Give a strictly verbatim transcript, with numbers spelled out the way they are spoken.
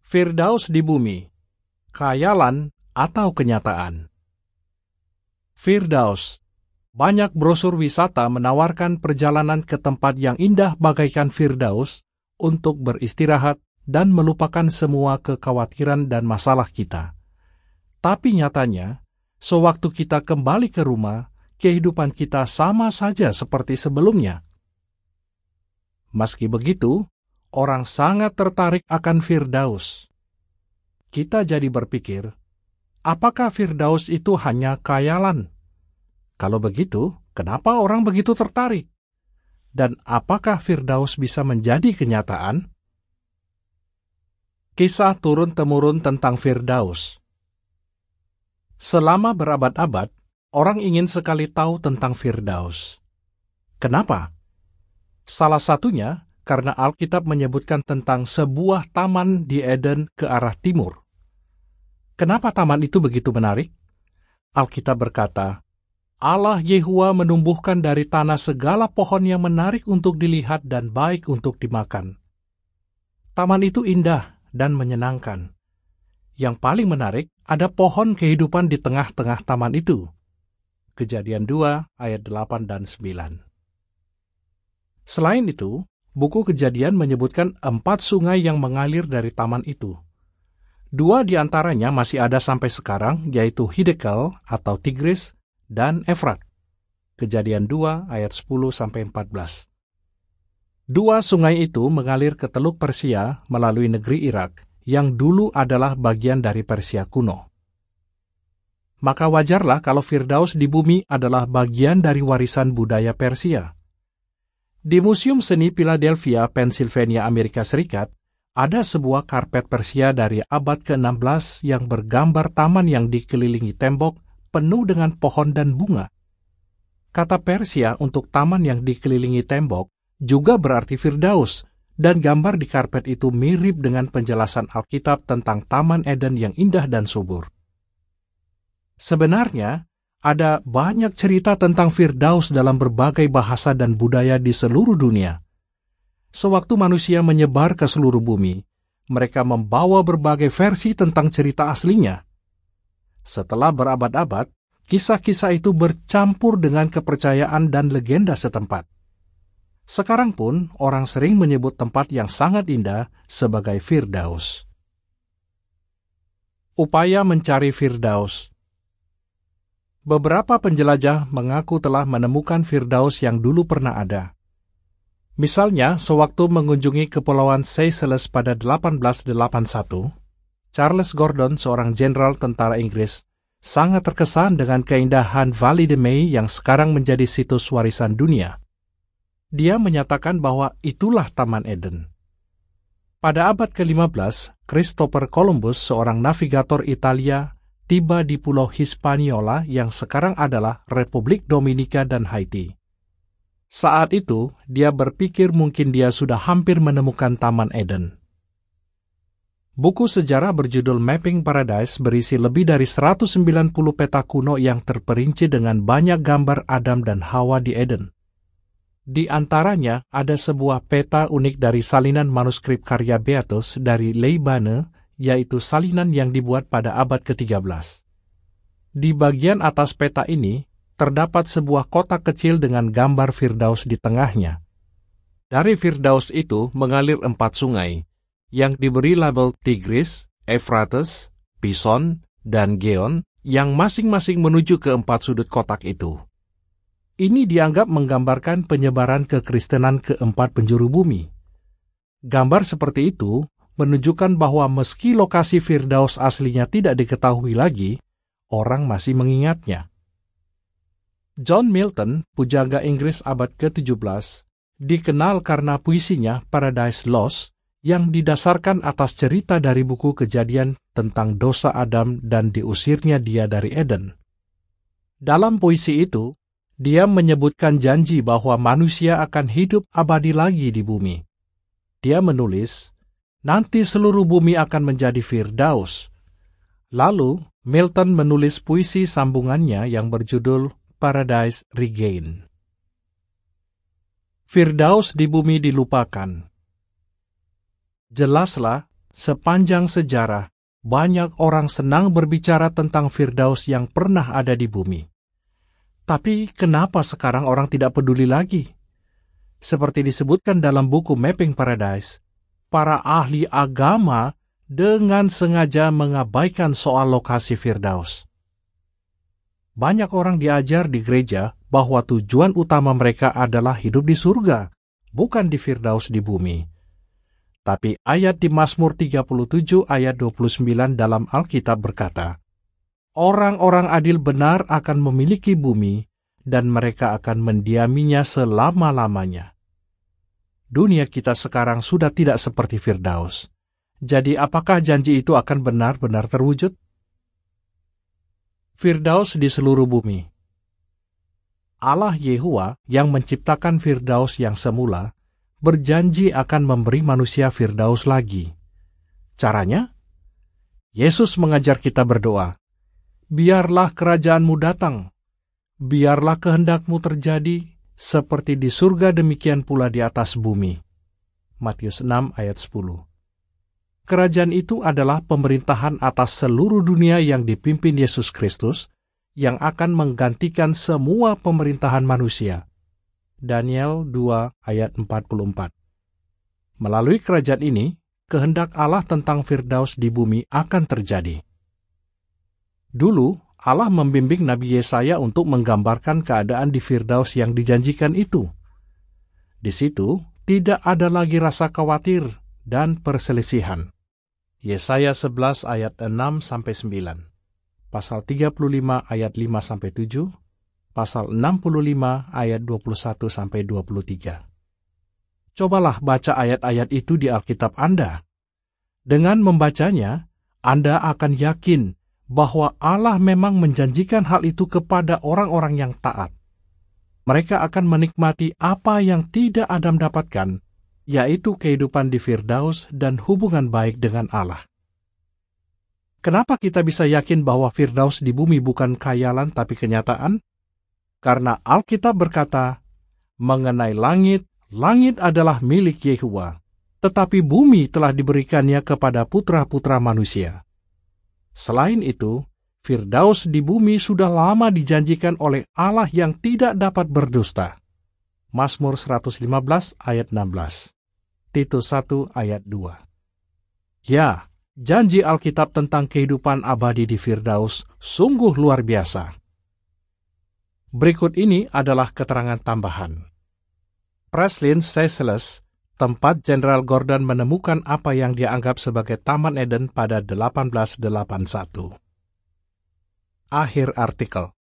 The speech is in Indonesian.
Firdaus di bumi, khayalan atau kenyataan. Firdaus. Banyak brosur wisata menawarkan perjalanan ke tempat yang indah bagaikan Firdaus untuk beristirahat dan melupakan semua kekhawatiran dan masalah kita. Tapi nyatanya, sewaktu kita kembali ke rumah, kehidupan kita sama saja seperti sebelumnya. Meski begitu, orang sangat tertarik akan Firdaus. Kita jadi berpikir, apakah Firdaus itu hanya khayalan? Kalau begitu, kenapa orang begitu tertarik? Dan apakah Firdaus bisa menjadi kenyataan? Kisah turun-temurun tentang Firdaus. Selama berabad-abad, orang ingin sekali tahu tentang Firdaus. Kenapa? Salah satunya karena Alkitab menyebutkan tentang sebuah taman di Eden ke arah timur. Kenapa taman itu begitu menarik? Alkitab berkata, Allah Yehuwa menumbuhkan dari tanah segala pohon yang menarik untuk dilihat dan baik untuk dimakan. Taman itu indah dan menyenangkan. Yang paling menarik, ada pohon kehidupan di tengah-tengah taman itu. Kejadian dua ayat delapan dan sembilan. Selain itu, buku Kejadian menyebutkan empat sungai yang mengalir dari taman itu. Dua di antaranya masih ada sampai sekarang, yaitu Hiddekel atau Tigris dan Efrat. Kejadian dua ayat sepuluh sampai empat belas. Dua sungai itu mengalir ke Teluk Persia melalui negeri Irak, yang dulu adalah bagian dari Persia kuno. Maka wajarlah kalau Firdaus di bumi adalah bagian dari warisan budaya Persia. Di Museum Seni Philadelphia, Pennsylvania, Amerika Serikat, ada sebuah karpet Persia dari abad ke enam belas yang bergambar taman yang dikelilingi tembok penuh dengan pohon dan bunga. Kata Persia untuk taman yang dikelilingi tembok juga berarti Firdaus, dan gambar di karpet itu mirip dengan penjelasan Alkitab tentang Taman Eden yang indah dan subur. Sebenarnya, ada banyak cerita tentang Firdaus dalam berbagai bahasa dan budaya di seluruh dunia. Sewaktu manusia menyebar ke seluruh bumi, mereka membawa berbagai versi tentang cerita aslinya. Setelah berabad-abad, kisah-kisah itu bercampur dengan kepercayaan dan legenda setempat. Sekarang pun, orang sering menyebut tempat yang sangat indah sebagai Firdaus. Upaya mencari Firdaus. Beberapa penjelajah mengaku telah menemukan Firdaus yang dulu pernah ada. Misalnya, sewaktu mengunjungi Kepulauan Seychelles pada delapan belas delapan puluh satu, Charles Gordon, seorang jenderal tentara Inggris, sangat terkesan dengan keindahan Valley de Mai yang sekarang menjadi situs warisan dunia. Dia menyatakan bahwa itulah Taman Eden. Pada abad ke lima belas, Christopher Columbus, seorang navigator Italia, tiba di Pulau Hispaniola yang sekarang adalah Republik Dominika dan Haiti. Saat itu, dia berpikir mungkin dia sudah hampir menemukan Taman Eden. Buku sejarah berjudul Mapping Paradise berisi lebih dari seratus sembilan puluh peta kuno yang terperinci dengan banyak gambar Adam dan Hawa di Eden. Di antaranya ada sebuah peta unik dari salinan manuskrip karya Beatus dari Leibane, yaitu salinan yang dibuat pada abad ke tiga belas. Di bagian atas peta ini, terdapat sebuah kotak kecil dengan gambar Firdaus di tengahnya. Dari Firdaus itu mengalir empat sungai, yang diberi label Tigris, Efrates, Pison, dan Geon, yang masing-masing menuju ke empat sudut kotak itu. Ini dianggap menggambarkan penyebaran kekristenan ke empat penjuru bumi. Gambar seperti itu menunjukkan bahwa meski lokasi Firdaus aslinya tidak diketahui lagi, orang masih mengingatnya. John Milton, pujangga Inggris abad ke tujuh belas, dikenal karena puisinya Paradise Lost, yang didasarkan atas cerita dari buku Kejadian tentang dosa Adam dan diusirnya dia dari Eden. Dalam puisi itu, dia menyebutkan janji bahwa manusia akan hidup abadi lagi di bumi. Dia menulis, nanti seluruh bumi akan menjadi Firdaus. Lalu, Milton menulis puisi sambungannya yang berjudul Paradise Regained. Firdaus di bumi dilupakan. Jelaslah, sepanjang sejarah, banyak orang senang berbicara tentang Firdaus yang pernah ada di bumi. Tapi kenapa sekarang orang tidak peduli lagi? Seperti disebutkan dalam buku Mapping Paradise, para ahli agama dengan sengaja mengabaikan soal lokasi Firdaus. Banyak orang diajar di gereja bahwa tujuan utama mereka adalah hidup di surga, bukan di Firdaus di bumi. Tapi ayat di Mazmur tiga puluh tujuh ayat dua puluh sembilan dalam Alkitab berkata, orang-orang adil benar akan memiliki bumi, dan mereka akan mendiaminya selama-lamanya. Dunia kita sekarang sudah tidak seperti Firdaus. Jadi apakah janji itu akan benar-benar terwujud? Firdaus di seluruh bumi. Allah Yehuwa yang menciptakan Firdaus yang semula, berjanji akan memberi manusia Firdaus lagi. Caranya? Yesus mengajar kita berdoa, biarlah kerajaanmu datang, biarlah kehendakmu terjadi, seperti di surga demikian pula di atas bumi. Matius enam ayat sepuluh. Kerajaan itu adalah pemerintahan atas seluruh dunia yang dipimpin Yesus Kristus, yang akan menggantikan semua pemerintahan manusia. Daniel dua ayat empat puluh empat. Melalui kerajaan ini, kehendak Allah tentang Firdaus di bumi akan terjadi. Dulu, Allah membimbing Nabi Yesaya untuk menggambarkan keadaan di Firdaus yang dijanjikan itu. Di situ, tidak ada lagi rasa khawatir dan perselisihan. Yesaya sebelas ayat enam sampai sembilan. Pasal tiga puluh lima ayat lima sampai tujuh. Pasal enam puluh lima ayat dua puluh satu sampai dua puluh tiga. Cobalah baca ayat-ayat itu di Alkitab Anda. Dengan membacanya, Anda akan yakin bahwa Allah memang menjanjikan hal itu kepada orang-orang yang taat. Mereka akan menikmati apa yang tidak Adam dapatkan, yaitu kehidupan di Firdaus dan hubungan baik dengan Allah. Kenapa kita bisa yakin bahwa Firdaus di bumi bukan khayalan tapi kenyataan? Karena Alkitab berkata, mengenai langit, langit adalah milik Yehuwa, tetapi bumi telah diberikannya kepada putra-putra manusia. Selain itu, Firdaus di bumi sudah lama dijanjikan oleh Allah yang tidak dapat berdusta. Mazmur seratus lima belas ayat enam belas. Titus satu ayat dua. Ya, janji Alkitab tentang kehidupan abadi di Firdaus sungguh luar biasa. Berikut ini adalah keterangan tambahan. Preslin Seychelles, tempat Jenderal Gordon menemukan apa yang dianggap sebagai Taman Eden pada delapan belas delapan puluh satu. Akhir artikel.